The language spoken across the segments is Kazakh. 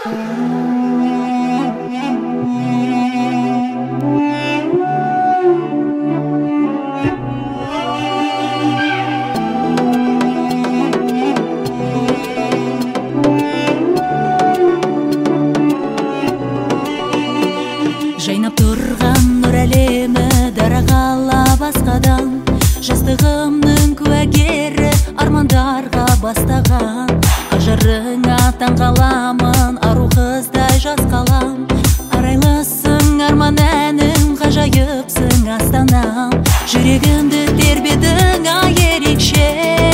Жайнап тұрған нұр әлемі дарағала басқадан, жастығымның куәгері армандарға бастаған. Ажарыңа таң қаламын, ару қыздай жас қалам. Арайлысың арман әнім, ғажайыпсың астанам. Жүрегімді тербедің ай ерекше,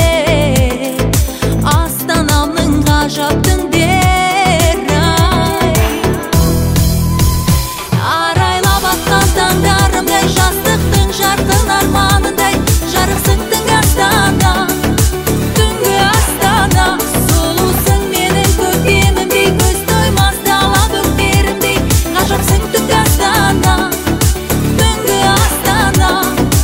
астанамның ғажап түндері. Таңдарымдай жастықтың жарқын арманындай, жарықсың астана, түнгі астана. Сұлусың менің көктемімдей, көз тоймас дала бөктерімдей, ғажапсың түнгі астана, түнгі астана.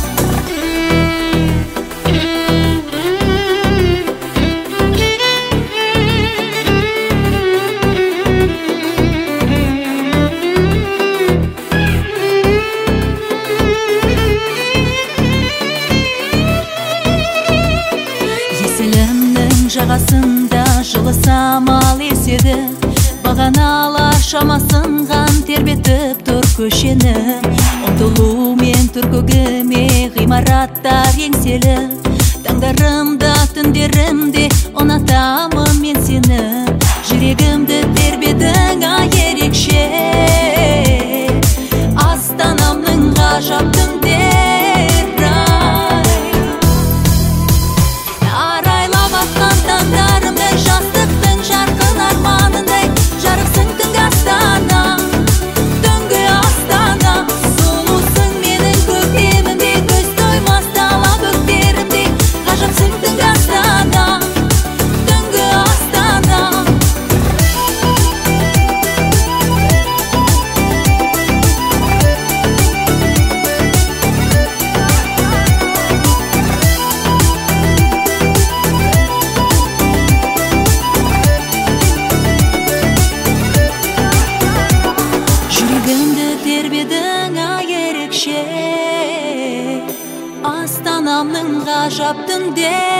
Жағасында жылы самал еседі, бағанала шамасынған тербетіп тұр көшені. Ұмтылумен тұр көгіме ғимараттар еңселі, таңдарымда түндерімде ұнатамын мен сені. Жүрегімді тербедің ай ерекше, астанамның ғажап түндері. Таңдарымдай жастықтың жарқын арманындай, жарықсың түнгі астана, түнгі астана. Сұлусың менің көктемімдей, көз тоймас дала бөктерімдей, ғажапсың түнгі астана, түнгі астана. Тербедің ай ерекше, астанамның ғажап түндері.